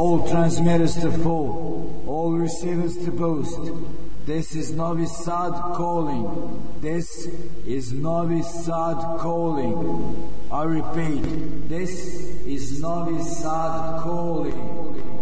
All transmitters to full, all receivers to boost. This is Novi Sad calling. This is Novi Sad calling. I repeat, this is Novi Sad calling.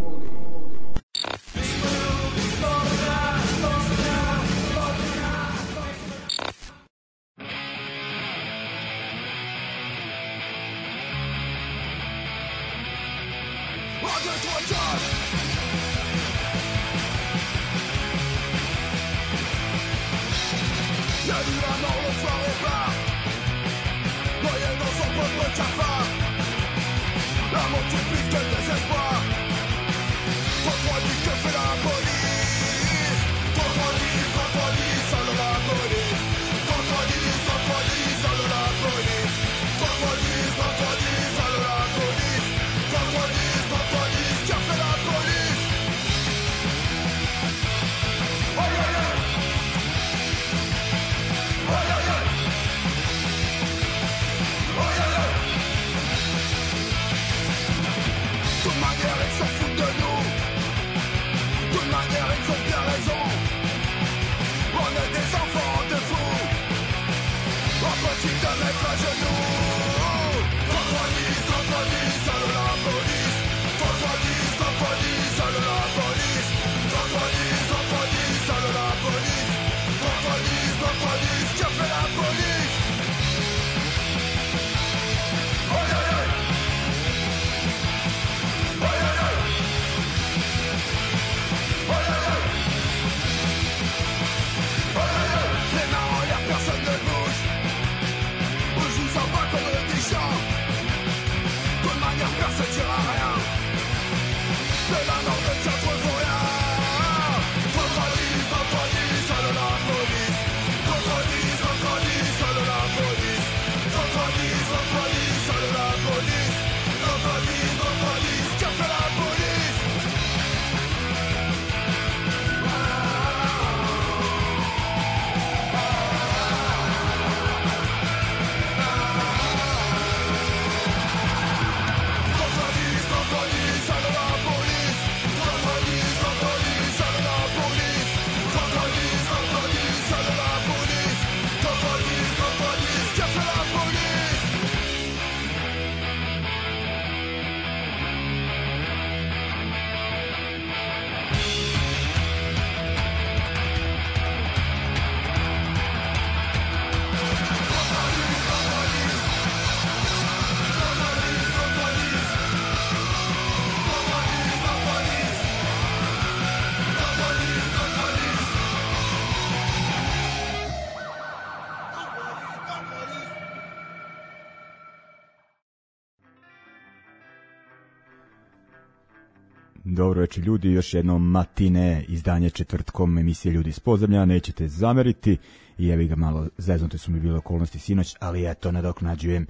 Dobro večer ljudi, još jedno matine izdanje četvrtkom emisije Ljudi iz Podzemlja, nećete zameriti i evi ga malo zeznute su mi bile okolnosti sinoć, ali eto nadoknađujem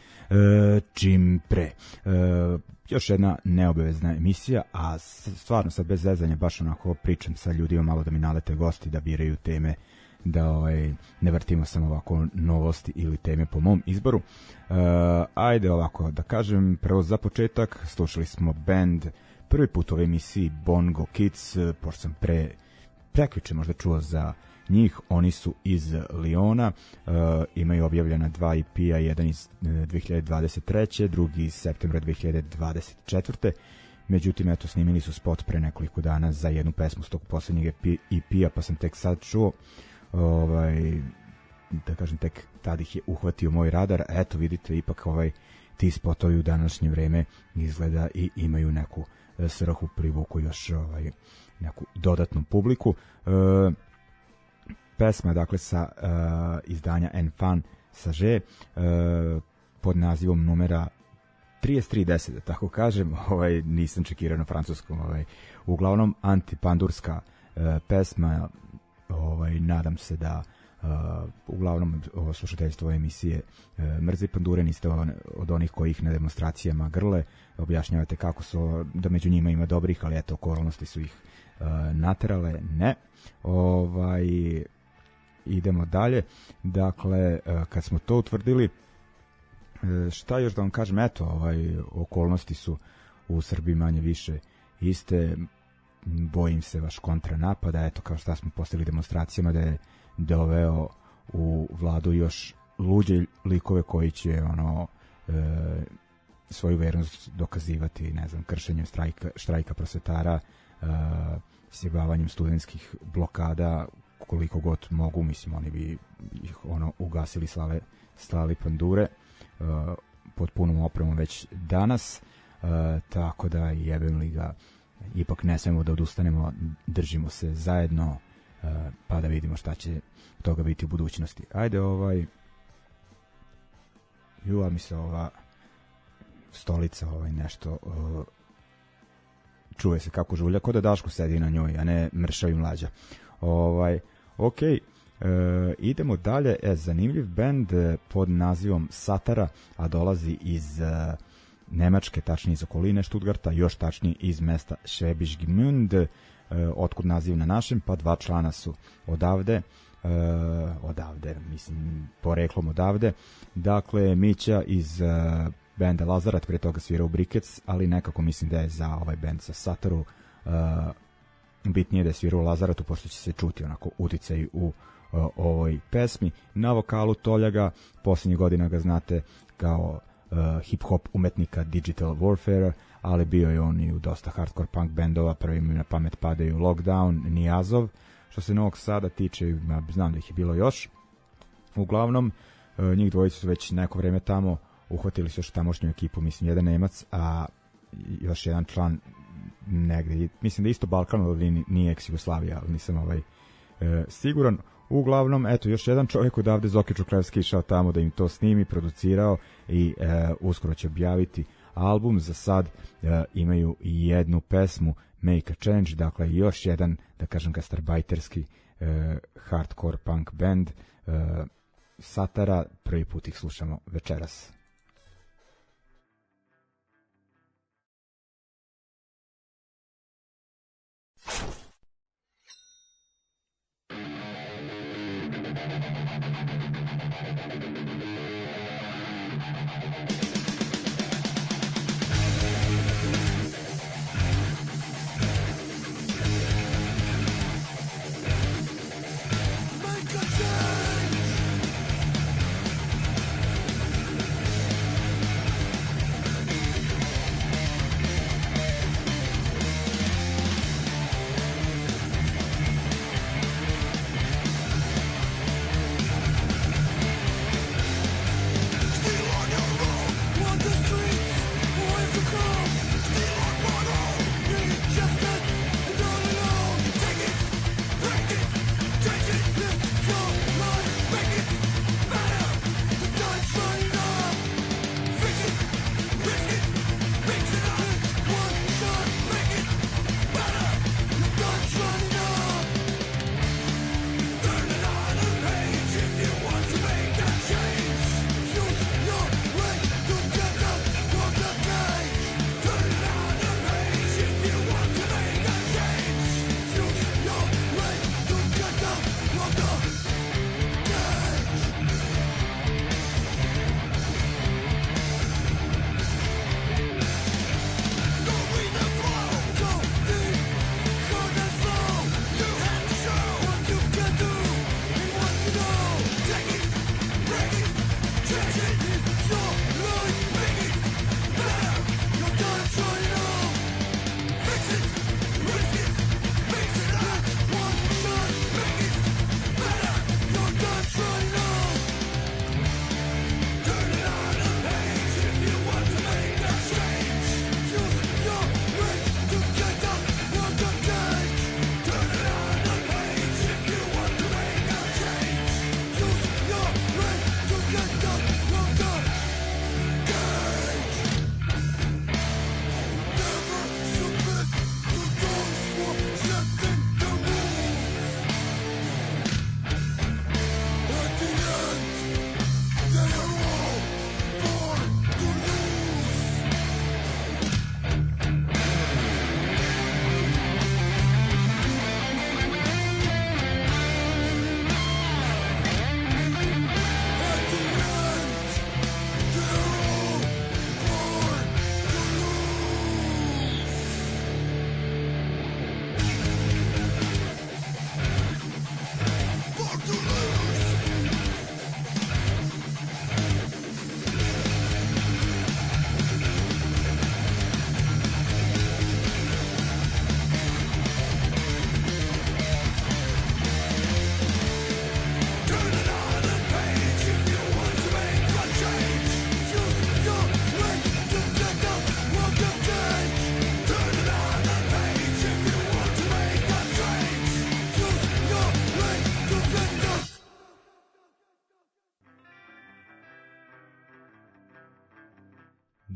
čim pre. Još jedna neobavezna emisija, a stvarno sad bez zezanja baš onako pričam sa ljudima malo da mi nalete gosti da biraju teme, da ne vrtimo samo ovako novosti ili teme po mom izboru. Ajde ovako da kažem, prvo za početak slušali smo band prvi put u ovoj emisiji Bongo Kids, pošto sam prekjuče možda čuo za njih. Oni su iz Liona, imaju objavljena 2 EP-a, jedan iz 2023. drugi iz septembra 2024. Međutim, eto, snimili su spot pre nekoliko dana za jednu pesmu s tog poslednjeg EP-a, pa sam tek sad čuo, da kažem, tek tad ih je uhvatio moj radar. Eto, vidite, ipak ti spotovi u današnje vreme izgleda i imaju neku svrhu, privuku još neku dodatnu publiku. Pesma je dakle sa izdanja Enfant Sage pod nazivom numera 3310, da tako kažem, nisam čekirao na francuskom, uglavnom antipandurska pesma, nadam se da uglavnom slušateljstvo ove emisije mrzi pandure, niste od onih koji ih na demonstracijama grle, objašnjavate kako su, da među njima ima dobrih, ali eto, okolnosti su ih naterale. Ne. Idemo dalje. Dakle, kad smo to utvrdili, šta još da vam kažem, eto, okolnosti su u Srbiji manje više iste, bojim se vaš kontranapada, eto kao što smo postavili demonstracijama da je doveo u vladu još luđe likove koji će svoju vernost dokazivati, ne znam, kršenjem štrajka prosvetara, sjebavanjem studentskih blokada, koliko god mogu, mislim, oni bi ih ugasili, slali pandure pod punom opremom već danas, tako da jebem li ga, ipak ne smemo da odustanemo, držimo se zajedno, pa da vidimo šta će toga biti u budućnosti. Ajde, juva mi se ova stolica, nešto čuje se kako žulja, ko da Daško sedi na njoj, a ne mršavi mlađa. Ok, idemo dalje. Zanimljiv bend pod nazivom Satara, a dolazi iz Nemačke, tačnije iz okoline Stuttgarta, još tačnije iz mesta Schwäbisch Gmünd, otkud naziv na našem, pa 2 člana su odavde, mislim, poreklom odavde. Dakle, Mića iz benda Lazarat, pre toga svira u Brickets, ali nekako mislim da je za ovaj bend sa Sataru bitnije da je svira u Lazaratu, pošto će se čuti onako uticaj u ovoj pesmi. Na vokalu Toljaga, posljednjih godina ga znate kao hip-hop umetnika Digital Warfare, ali bio je on i u dosta hardcore punk bendova, prvi mi na pamet padaju Lockdown, Nijazov. Što se Novog Sada tiče, znam da ih je bilo još. Uglavnom, njih dvojice su već neko vreme tamo, uhvatili su još tamošnju ekipu, mislim, jedan Nemac, a još jedan član negde, mislim da isto Balkan, ali nije ex-Jugoslavija, ali nisam siguran. Uglavnom, eto, još jedan čovjek odavde, Zoki Čuklevski, išao tamo da im to snimi, producirao i uskoro će objaviti album. Za sad imaju i jednu pesmu, Make a Change, dakle još jedan, da kažem, gastarbajterski hardcore punk band Satara. Prvi put ih slušamo večeras.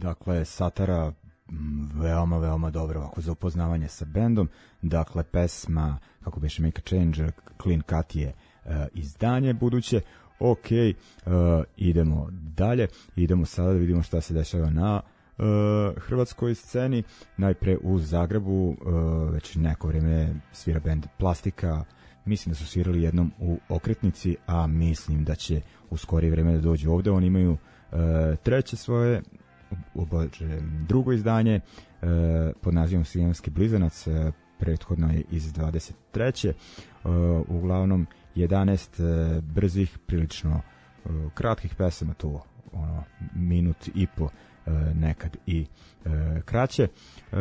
dakle Satara veoma dobro ovako za upoznavanje sa bendom. Dakle pesma kako beše Make a Change, Clean Cut je izdanje buduće. Ok, idemo dalje, idemo sada da vidimo šta se dešava na hrvatskoj sceni. Najpre u Zagrebu već neko vreme svira bend Plastika. Mislim da su svirali jednom u Okretnici, a mislim da će u skorije vreme da dođu ovde. Oni imaju treće svoje drugo izdanje pod nazivom Srijemski blizanac, prethodno je iz 23. Uglavnom 11 brzih, prilično kratkih pesama, tu ono, minut i po, nekad i kraće.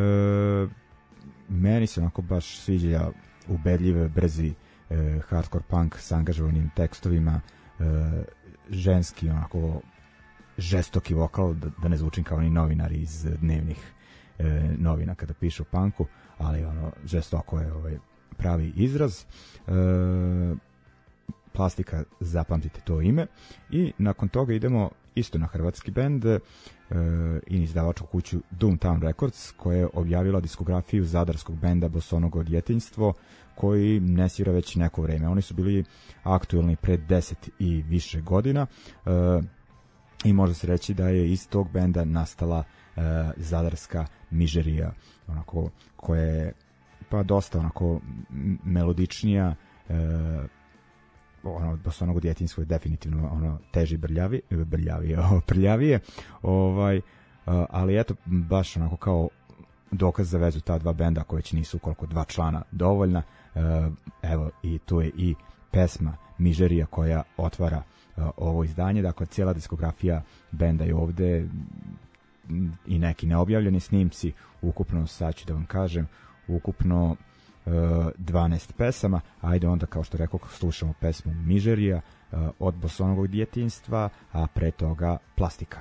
Meni se onako baš sviđa ubedljive, brzi hardcore punk s angažovanim tekstovima, ženski onako žestoki vokal, da ne zvučim kao ni novinari iz dnevnih novina kada pišu o punku, ali ono žestoko je pravi izraz. Plastika, zapamtite to ime. I nakon toga idemo isto na hrvatski bend i izdavačku kuću Doomtown Records, koja je objavila diskografiju zadarskog benda Bosonogo djetinjstvo, koji ne svira već neko vreme. Oni su bili aktuelni pre 10 i više godina i može se reći da je iz tog benda nastala zadarska mižerija, onako, koja je pa dosta onako melodičnija, ono Bosonogo djetinjstvo je definitivno ono teži prljavije, ali eto baš onako kao dokaz za vezu ta dva benda koji već nisu koliko dva člana dovoljna. Evo i tu je i pesma Mižerija koja otvara ovo izdanje. Dakle cijela diskografija benda je ovde i neki neobjavljeni snimci, ukupno sad ću da vam kažem, ukupno 12 pesama. Ajde onda, kao što rekao, slušamo pesmu Mižerija od Bosonovog djetinjstva, a pre toga Plastika.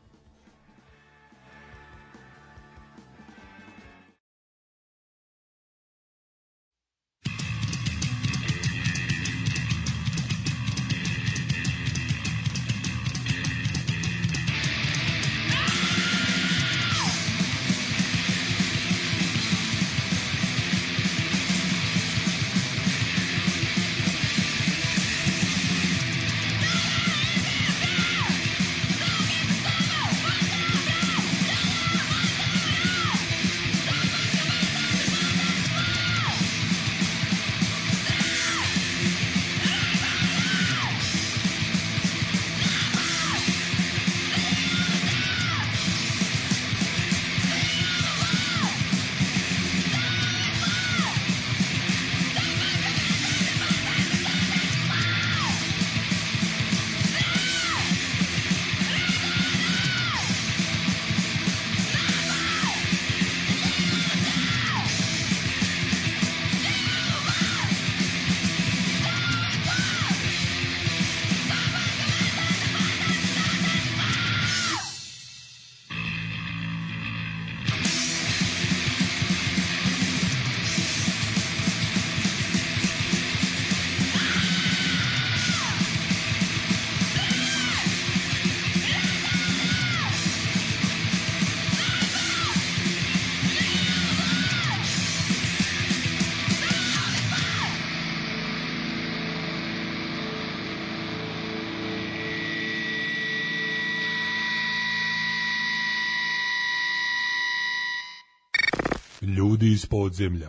Ljudi iz podzemlja.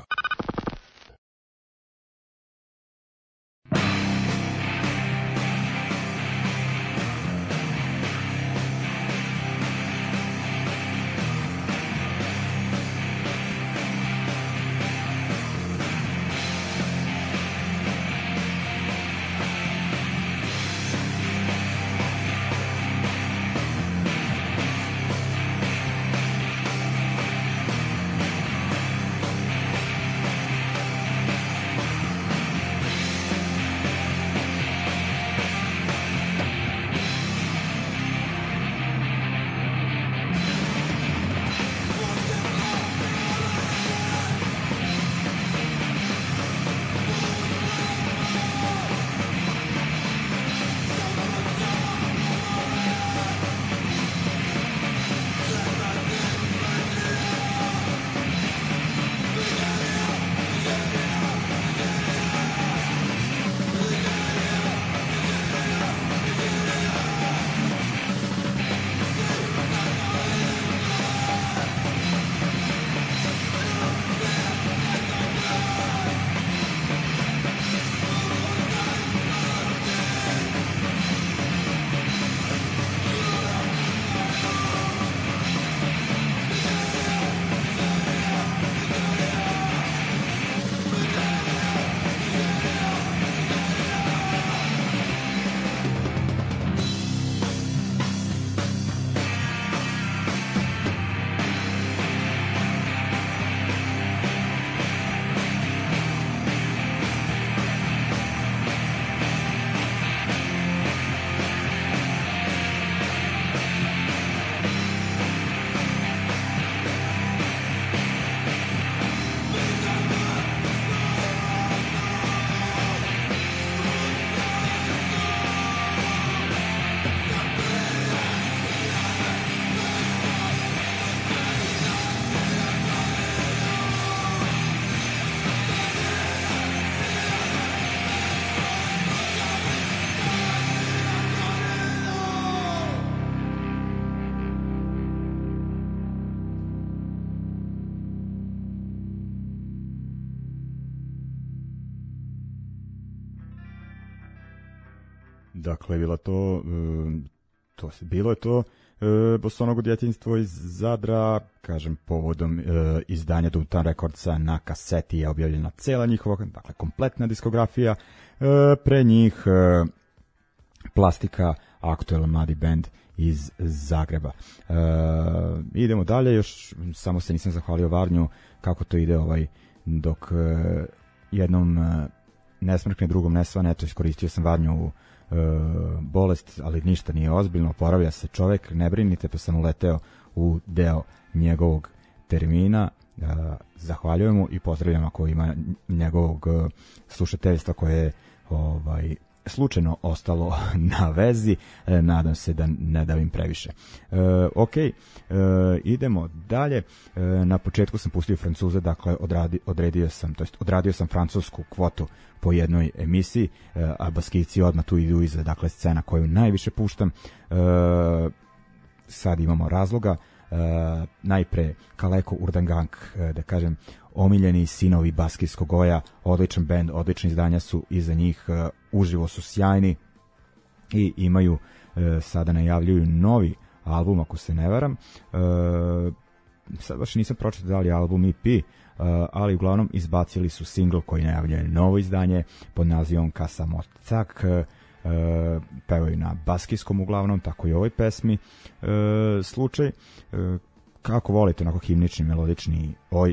Dakle, bilo je to Bosonogo djetinjstvo iz Zadra, kažem, povodom izdanja Downtown Recordsa na kaseti je objavljena cela njihova, dakle, kompletna diskografija, pre njih Plastika, aktuelan mladi band iz Zagreba. Idemo dalje, još samo se nisam zahvalio Varnju kako to ide dok jednom ne smrkne, drugom ne svane. Eto, iskoristio sam Varnju u bolest, ali ništa nije ozbiljno, oporavlja se čovek, ne brinite, pa sam uleteo u deo njegovog termina. Zahvaljujem mu i pozdravljam ako ima njegovog slušateljstva koje je slučajno ostalo na vezi. Nadam se da ne davim previše. Idemo dalje. Na početku sam pustio Francuze, dakle odradio sam francusku kvotu po jednoj emisiji, a Baskijci odmah tu idu iza, dakle, scena koju najviše puštam. Sad imamo razloga. Najpre Kaleko Urdangang, da kažem, omiljeni sinovi baskijskog goja, odličan bend, odlične izdanja su iza njih, uživo su sjajni i imaju, sada najavljuju novi album, ako se ne varam. Sad baš nisam pročitao da li je album EP, ali uglavnom izbacili su single koji najavljuje novo izdanje pod nazivom Casa Mocak. Pevaju na baskijskom uglavnom, tako i ovoj pesmi slučaj. Kako volite onako himnični, melodični,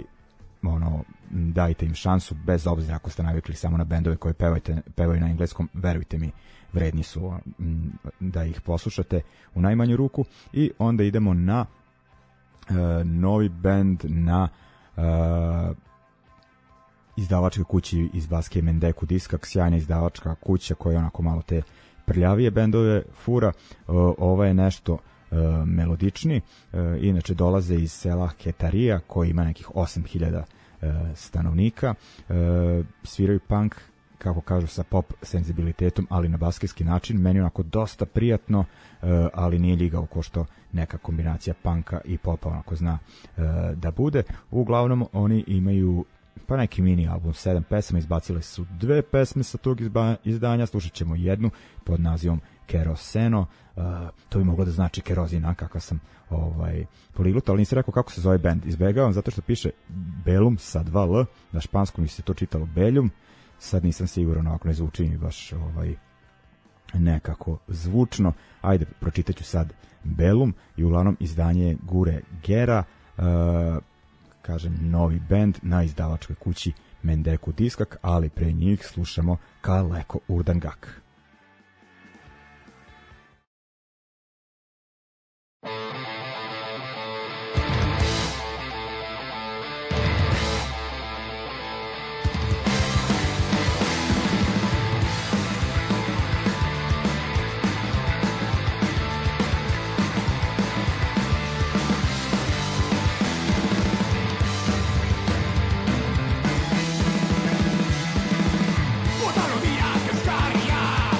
dajte im šansu, bez obzira ako ste navikli samo na bendove koje pevaju na engleskom, verujte mi, vredni su da ih poslušate u najmanju ruku. I onda idemo na novi bend na izdavačkoj kući iz Baskije, Mendeku Diskak, sjajna izdavačka kuća koja onako malo te prljavije bendove fura. Ovo je nešto melodični, inače dolaze iz sela Hetarija koji ima nekih 8000 stanovnika, sviraju punk, kako kažu, sa pop senzibilitetom, ali na baskijski način. Meni onako dosta prijatno, ali nije ljigavo ko što neka kombinacija punka i popa onako zna da bude. Uglavnom oni imaju pa neki mini album, 7 pesama, izbacili su 2 pesme sa tog izdanja, slušat ćemo jednu pod nazivom Keroseno. To bi moglo da znači kerozina, kakva sam poliglut, ali nisam rekao kako se zove band. Izbegavam zato što piše Belum sa 2L, na španskom mi se to čitalo Beljum, sad nisam siguran, ako ne zvuči mi baš nekako zvučno. Ajde, pročitat ću sad Belum i uglavnom izdanje Gure Gera, kažem, novi band na izdavačkoj kući Mendeku Diskak, ali pre njih slušamo Kaleko Urdangak. Otra rodilla que es caria.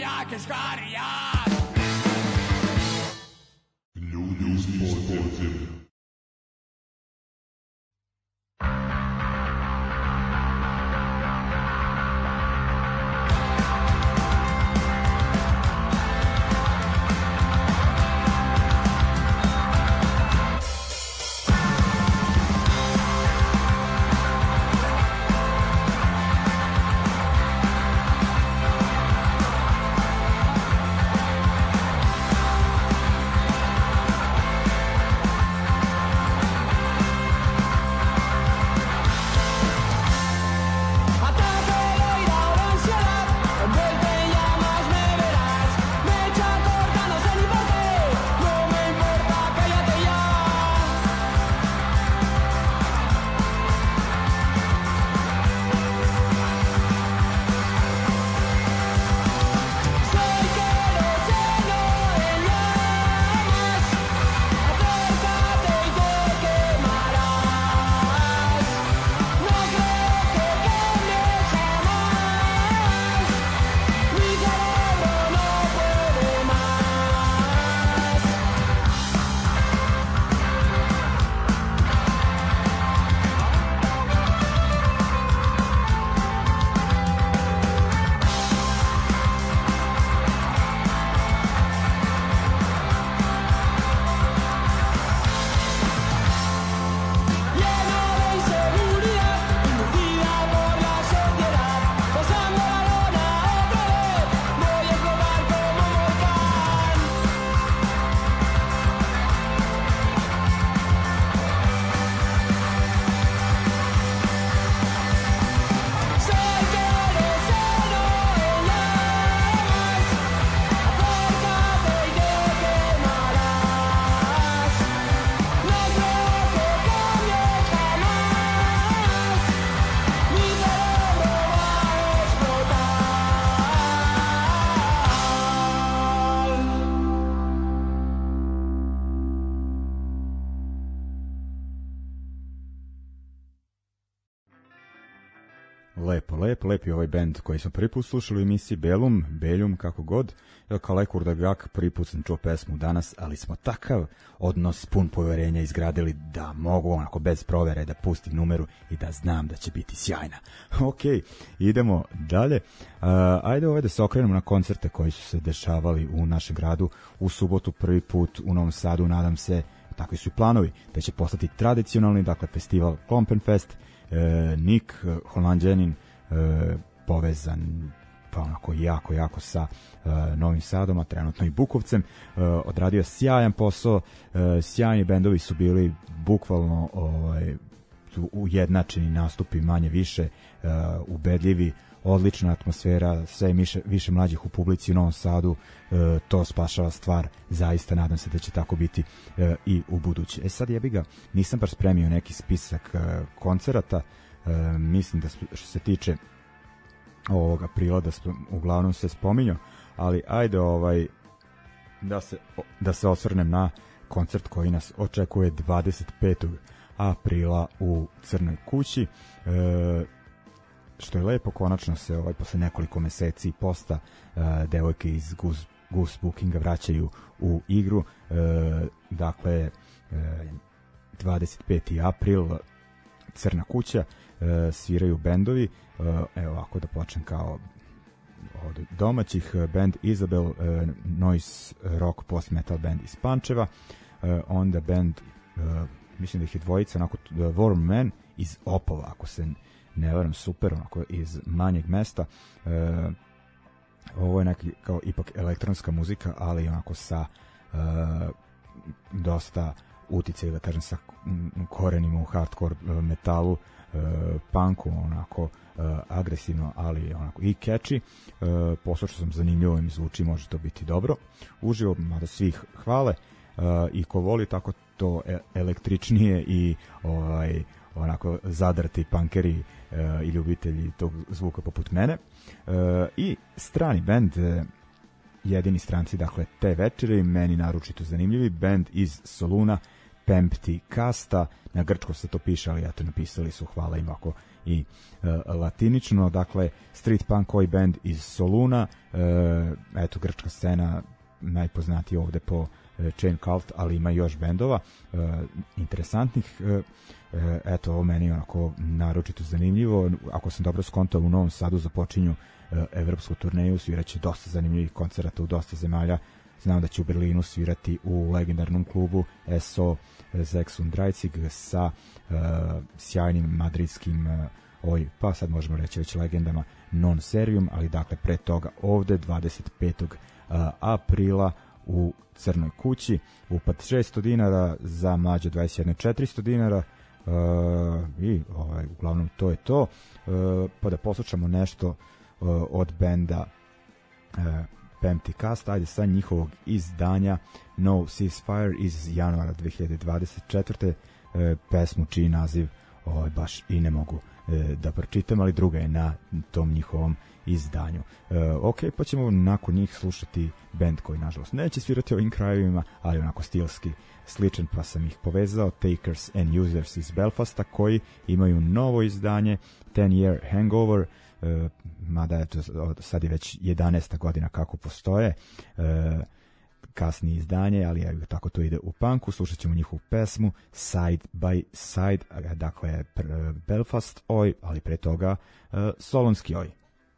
jak je škarija. Ljudi iz podzemlja. Lepi ovaj bend koji smo prvi put slušali u emisiji Beljum, kako god. Kalek Urdagak, prvi put sam čuo pesmu danas, ali smo takav odnos pun poverenja izgradili da mogu onako bez provere da pustim numeru i da znam da će biti sjajna. Ok, idemo dalje. Ajde da se okrenemo na koncerte koji su se dešavali u našem gradu u subotu prvi put u Novom Sadu, nadam se, takvi su i planovi, da će postati tradicionalni, dakle festival Klompenfest. Nik Holandjanin povezan pa onako jako sa Novim Sadom, a trenutno i Bukovcem, odradio sjajan posao, sjajni bendovi su bili bukvalno ujednačeni nastupi, manje više ubedljivi, odlična atmosfera, sve više mlađih u publici u Novom Sadu, to spašava stvar, zaista nadam se da će tako biti i u buduće. Sad jebi ga, nisam baš spremio neki spisak koncerata, mislim da što se tiče ovog aprila da uglavnom se spominjao, ali ajde da se osvrnem na koncert koji nas očekuje 25. aprila u Crnoj kući, što je lepo, konačno se posle nekoliko meseci posta devojke iz Goose Bookinga vraćaju u igru, dakle 25. april Crna kuća, sviraju bendovi, evo ovako da počnem kao od domaćih, band Isabel, noise rock post metal band iz Pančeva, onda band, mislim da ih je dvojica, onako Warm Man iz Opova, ako se ne varam, super, onako iz manjeg mesta, ovo je neki kao ipak elektronska muzika, ali onako sa dosta uticaj, da kažem, sa korenima u hardcore metalu, punku, onako agresivno, ali onako i catchy. Poslušao sam, zanimljivo im zvuči, može to biti dobro uživo, mada svih hvale, i ko voli tako to električnije i onako zadrti punkeri i ljubitelji tog zvuka poput mene. I strani bend, jedini stranci, dakle, te večere, meni naročito zanimljivi, bend iz Soluna, Pempti Kasta, na grčkom se to piše, ali eto napisali su, hvala im ako i latinično, dakle street punk oi band iz Soluna, eto grčka scena najpoznatiji ovde po Chain Cult, ali ima još bendova interesantnih. Eto, ovo meni onako naročito zanimljivo. Ako sam dobro skontao, u Novom Sadu započinju evropsku turneju, sviraće dosta zanimljivih koncerata u dosta zemalja. Znam da će u Berlinu svirati u legendarnom klubu SO Sechsunddreißig sa sjajnim madridskim pa sad možemo reći već legendama Non Servium, ali dakle pre toga ovde 25. aprila u Crnoj kući, upad 600 dinara, za mlađe 21 400 dinara, i uglavnom to je to. Pa da poslušamo nešto od benda Pempti Cast, ajde sa njihovog izdanja No Ceasefire iz januara 2024. Pesmu čiji naziv baš i ne mogu da pročitam, ali druga je na tom njihovom izdanju. Ok, pa ćemo nakon njih slušati band koji nažalost neće svirati ovim krajevima, ali onako stilski sličan, pa sam ih povezao, Takers and Users iz Belfasta, koji imaju novo izdanje 10 Year Hangover, mada je to, sad je već 11. godina kako postoje, kasnije izdanje, ali evo tako to ide u punku. Slušat ćemo njihovu pesmu Side by Side, dakle Belfast oj, ali pre toga Solonski oj.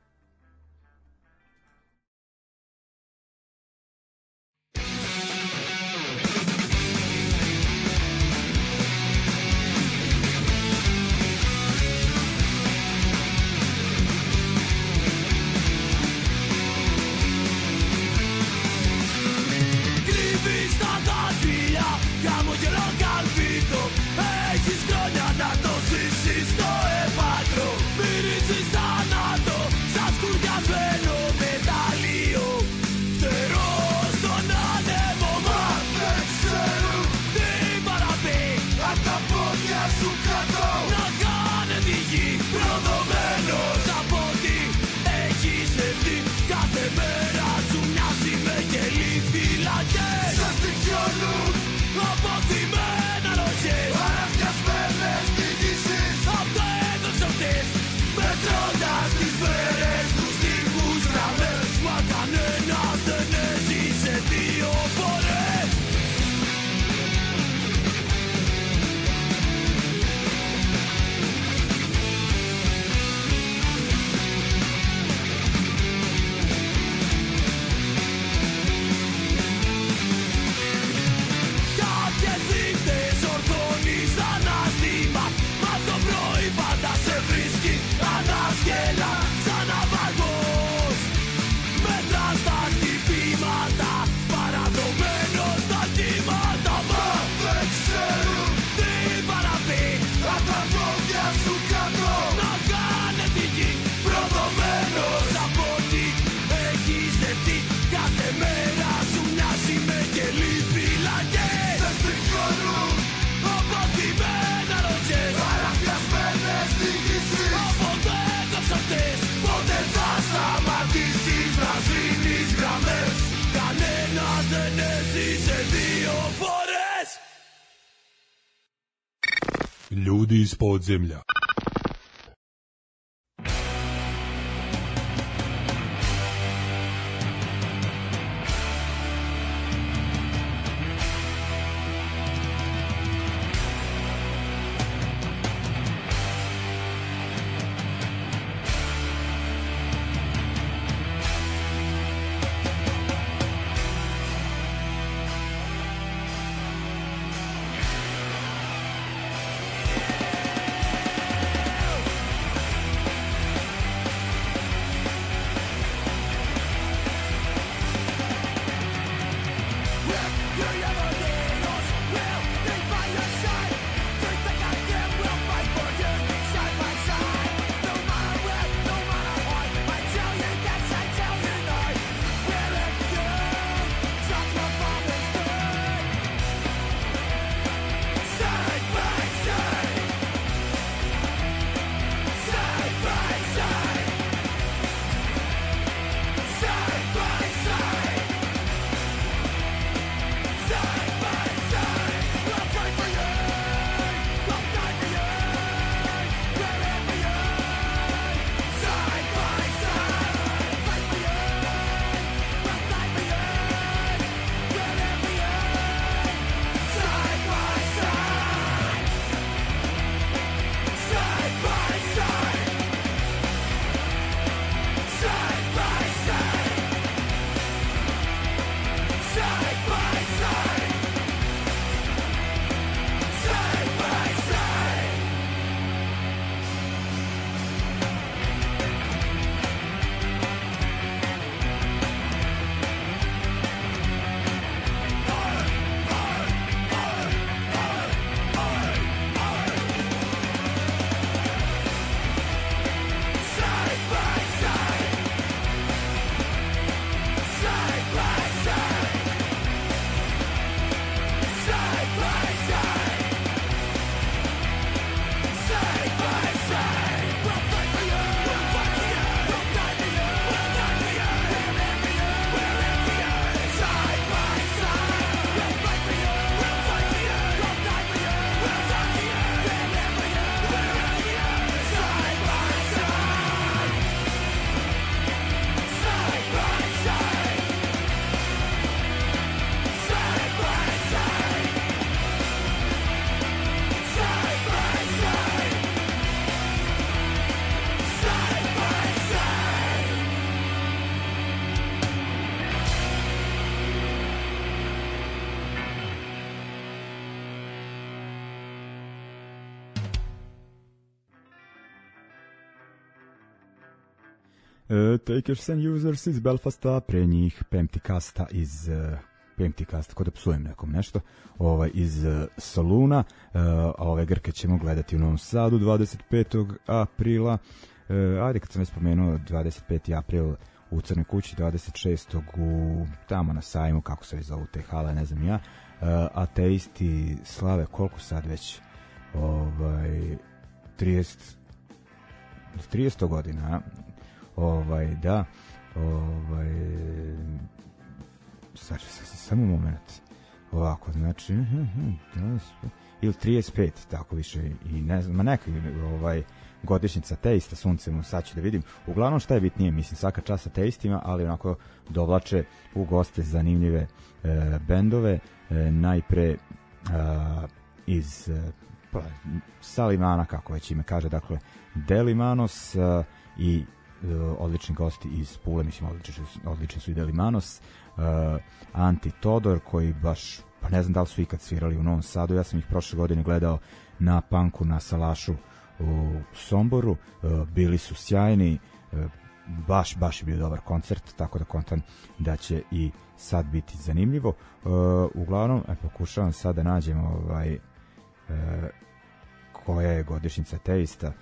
Ljudi iz podzemlja. Takers and Users iz Belfasta, pre njih Pempticasta iz Pempticasta, kod da psujem nekom nešto, iz Soluna. Ove Grke ćemo gledati u Novom Sadu 25. aprila. Ajde, kad sam već spomenuo 25. april u Crnoj kući, 26. u tamo na sajmu, kako se zovu te hale, ne znam ja. Ateisti slave koliko sad već 30 godina, da, sad će se samo moment ovako, znači ili 35, tako više, i ne znam, neka godišnjica ateista, suncem, sad ću da vidim. Uglavnom, šta je bitnije, mislim, svaka čast ateistima, ali onako dovlače u goste zanimljive bendove, najpre iz Salimana, kako već ime kaže, dakle Delimanos, i odlični gosti iz Pule, mislim, odlični su i Delimanos, Anti Todor, koji baš, pa ne znam da li su ikad svirali u Novom Sadu, ja sam ih prošle godine gledao na Panku na Salašu u Somboru, bili su sjajni, baš je bio dobar koncert, tako da kontam da će i sad biti zanimljivo. Uglavnom, pokušavam sad da nađem koja je godišnjica ateista,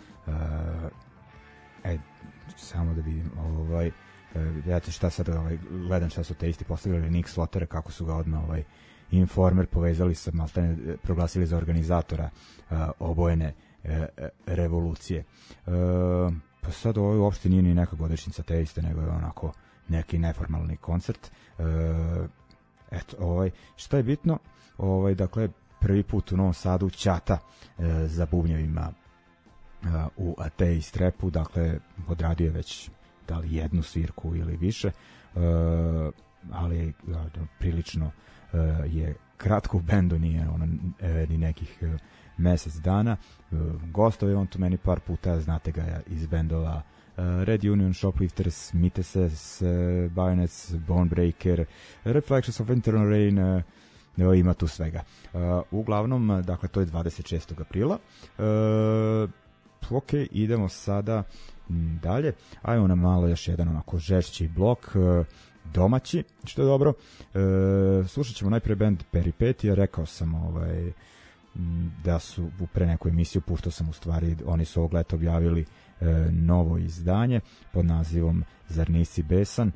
samo da vidim, eto šta sad, gledam šta su ateisti postavili, Nick Slaughter, kako su ga odmah Informer povezali sa, maltene proglasili za organizatora obojene revolucije. Pa sad ovo uopšte nije ni neka godišnjica ateista, nego je onako neki neformalni koncert. Eto, šta je bitno, dakle, prvi put u Novom Sadu Ćata za bubnjevima u ateist repu, dakle, odradio je već da li jednu svirku ili više, ali prilično je kratko u bendu, nije ni nekih mesec dana. Gostove on tu meni par puta, znate ga iz bendova Red Union, Shoplifters, Miteses, Bayonets, Bonebreaker, Reflections of Internal Rain, ima tu svega. Uglavnom, dakle, to je 26. aprila. Ok, idemo sada dalje. Ajmo na malo još jedan onako žešći blok, domaći, što je dobro. Slušat ćemo najprije band Peripetija. Rekao sam da su pre neku emisiju, puštao sam u stvari, oni su ovog leta objavili novo izdanje pod nazivom Zar nisi besan.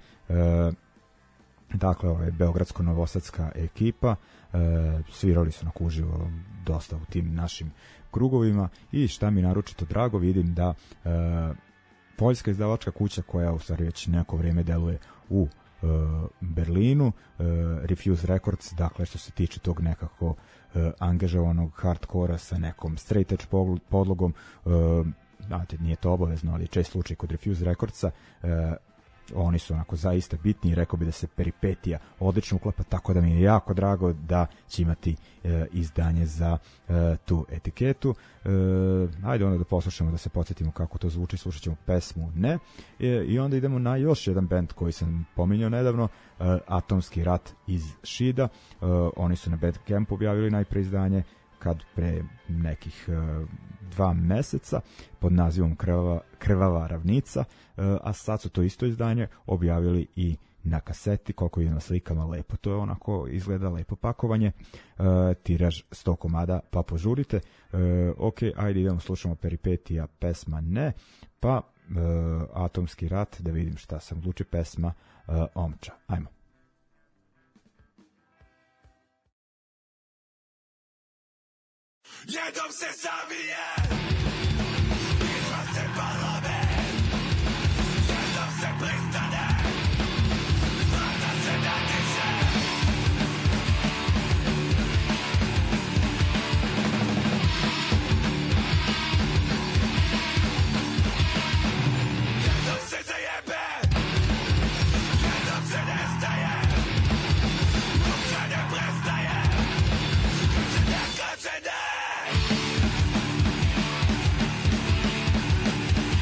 Dakle, beogradsko-novosadska ekipa, svirali su na uživo dosta u tim našim krugovima, i šta mi naročito drago, vidim da poljska izdavačka kuća, koja u stvari već neko vrijeme deluje u Berlinu, Refuse Records, dakle, što se tiče tog nekako angažovanog hardkora sa nekom straight edge podlogom, znate, nije to obavezno, ali čest slučaj kod Refuse Recordsa, oni su onako zaista bitni i rekao bi da se Peripetija odlično uklapa, tako da mi je jako drago da će imati izdanje za tu etiketu. Ajde onda da poslušamo, da se podsjetimo kako to zvuči, slušat ćemo pesmu Ne, i onda idemo na još jedan band koji sam pominjao nedavno, Atomski rat iz Šida. Oni su na Bandcampu objavili najpre izdanje kad pre nekih 2 meseca pod nazivom Krvava ravnica, a sad su to isto izdanje objavili i na kaseti, koliko vidim na slikama, lepo to je, onako izgleda lepo pakovanje, tiraž 100 komada, pa požurite. Ok, ajde idemo, slušamo Peripetija, pesma Ne, pa Atomski rat, da vidim šta sam odlučio, pesma Omča. Ajmo. Jednom se zavije, izva se palove, jednom se pristane, vrata se nadiše. Jednom se zajebe, jednom se nestaje, uopće ne prestaje, kad se ne kaže ne.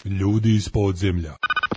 Ljudi iz podzemlja.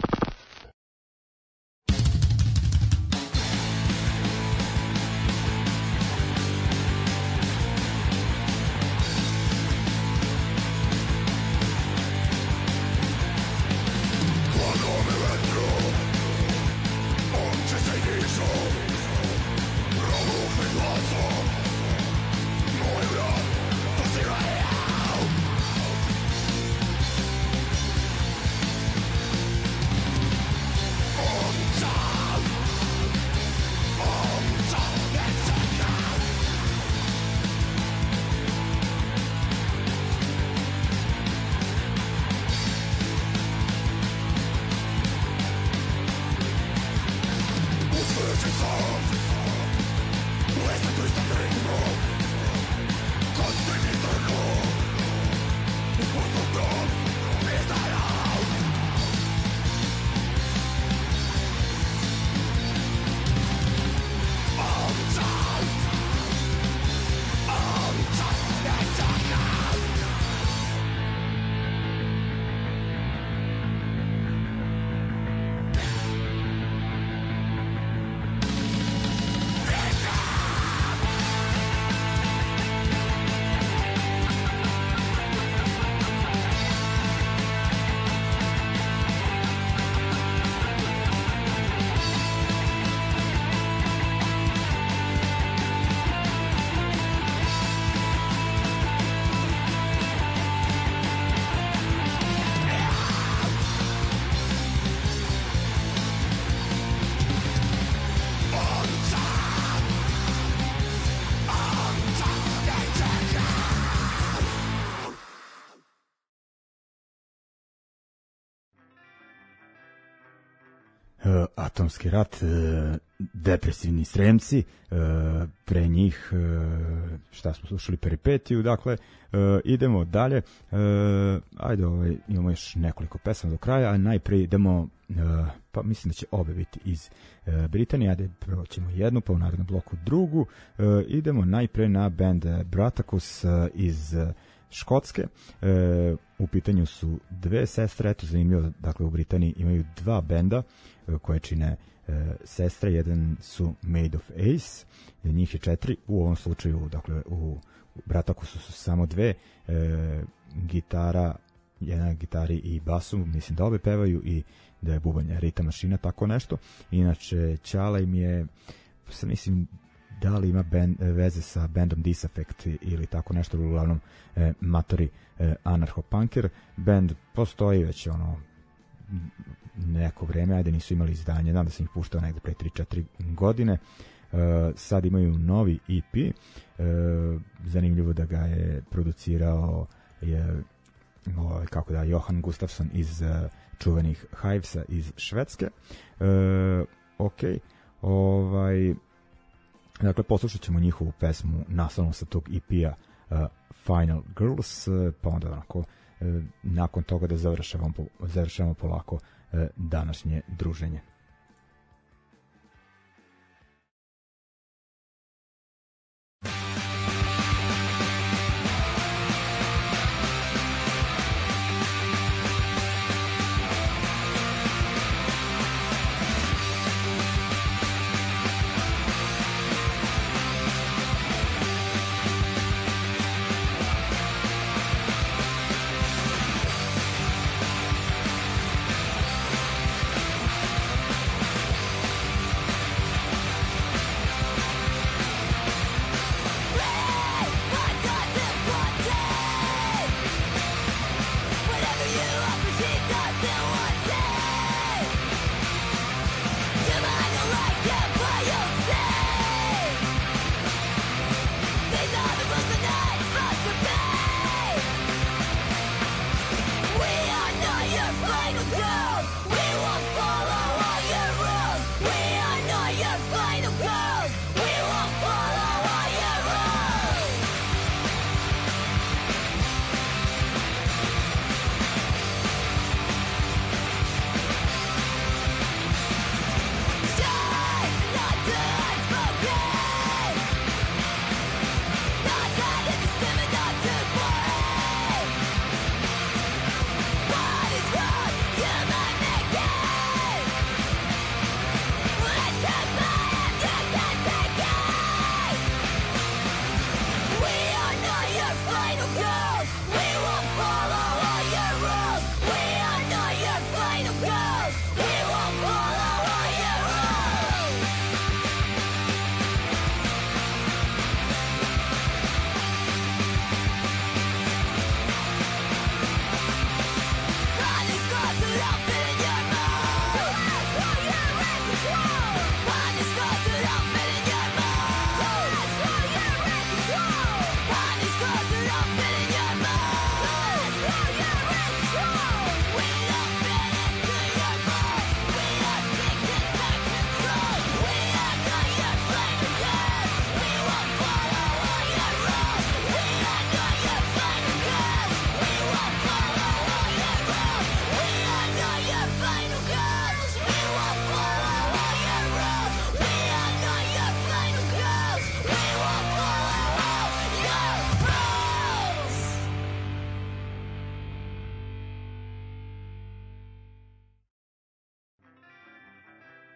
Atomski rat, depresivni Sremci, pre njih šta smo slušali, Peripetiju. Dakle, idemo dalje, ajde, imamo još nekoliko pesama do kraja, a najprije idemo, pa mislim da će obe biti iz Britanije. Ajde, prvo ćemo jednu, pa u narednom bloku drugu. Idemo najpre na band Bratakus iz Škotske. U pitanju su dve sestre. Eto, zanimljivo, dakle u Britaniji imaju dva benda koje čine sestre. Jedan su Made of Ace, njih je 4. U ovom slučaju, dakle u Bratakusu su samo dve, gitara, jedna gitari i basu, mislim da obe pevaju i da je bubanj Rita mašina, tako nešto. Inače, Ćala im je, mislim, da li ima veze sa bandom Disaffect ili tako nešto, uglavnom matori anarcho-punker. Band postoji već neko vreme, ajde, nisu imali izdanje, znam da sam ih puštao negde pre 3-4 godine. Sad imaju novi EP, zanimljivo da ga je producirao Johan Gustafsson iz čuvenih Hivesa iz Švedske. Dakle, poslušat ćemo njihovu pesmu naslovnu sa tog EP-a, Final Girls, pa onda nakon toga da završamo polako današnje druženje. We'll be right back.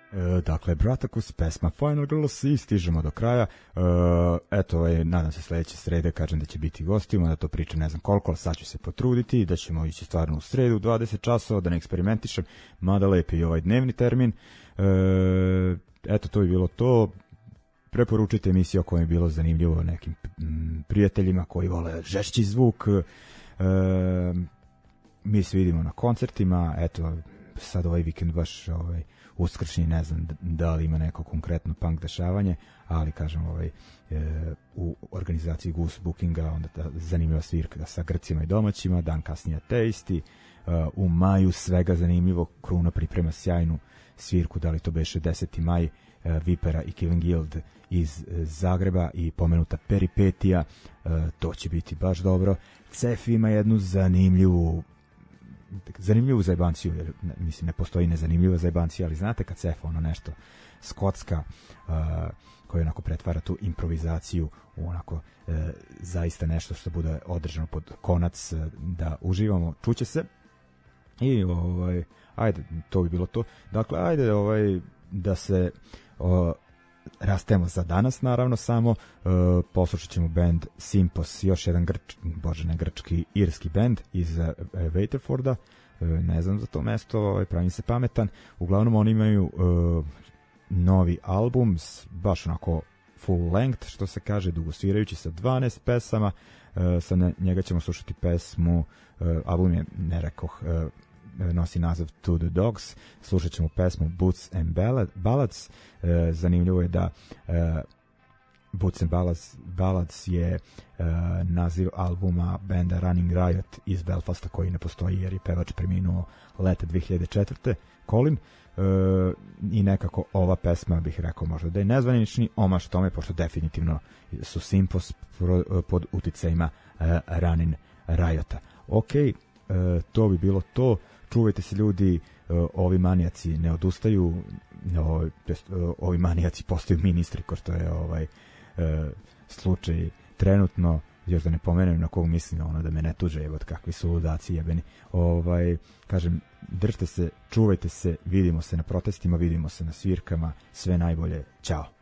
Dakle, Bratakus, pesma Final Girls i stižemo do kraja. Eto, nadam se sledeće srede, kažem da će biti gostima, da to pričam ne znam koliko, ali sad ću se potruditi, da ćemo ići stvarno u sredu, 20 časova, da ne eksperimentišem, mada lepi i ovaj dnevni termin. Eto, to bi bilo to. Preporučite emisiju ako je bilo zanimljivo nekim prijateljima koji vole žešći zvuk. Mi se vidimo na koncertima, eto, sad ovaj vikend baš uskršnji, ne znam da li ima neko konkretno punk dešavanje, ali kažem u organizaciji Goose Bookinga onda ta zanimljiva svirka sa Grcima i domaćima, dan kasnije Teisti, u maju svega zanimljivo, Kruna priprema sjajnu svirku, da li to beše 10. maj, Vipera i Killing Guild iz Zagreba i pomenuta Peripetija, to će biti baš dobro. Cef ima jednu zanimljivu zajebanciju, jer mislim ne postoji nezanimljiva zajebancija, ali znate kad Cef ono nešto skotska koja onako pretvara tu improvizaciju u onako zaista nešto što bude održano pod konac, da uživamo, čuće se i ajde, to bi bilo to. Dakle, ajde da se rastemo za danas, naravno, samo poslušat ćemo band Simpos, još jedan grčki, irski band iz Waterforda, ne znam za to mesto, pravim se pametan. Uglavnom oni imaju novi album, baš onako full length, što se kaže, dugosvirajući sa 12 pesama. Sa njega ćemo slušati pesmu, album je, ne rekoh, nosi naziv To the Dogs, slušat ćemo pesmu Boots and Ballads. Zanimljivo je da Boots and Ballads je naziv albuma benda Running Riot iz Belfasta, koji ne postoji jer je pevač preminuo leta 2004. Colin, i nekako ova pesma bih rekao možda da je nezvanični omaž tome, pošto definitivno su Simpos pod uticajima Running Riota. To bi bilo to. Čuvajte se, ljudi, ovi manijaci ne odustaju, ovi manijaci postaju ministri, ko što je slučaj trenutno, još da ne pomenem na kog mislim, da me ne tuže, evo kakvi su ludaci jebeni. Kažem, držite se, čuvajte se, vidimo se na protestima, vidimo se na svirkama, sve najbolje, ćao.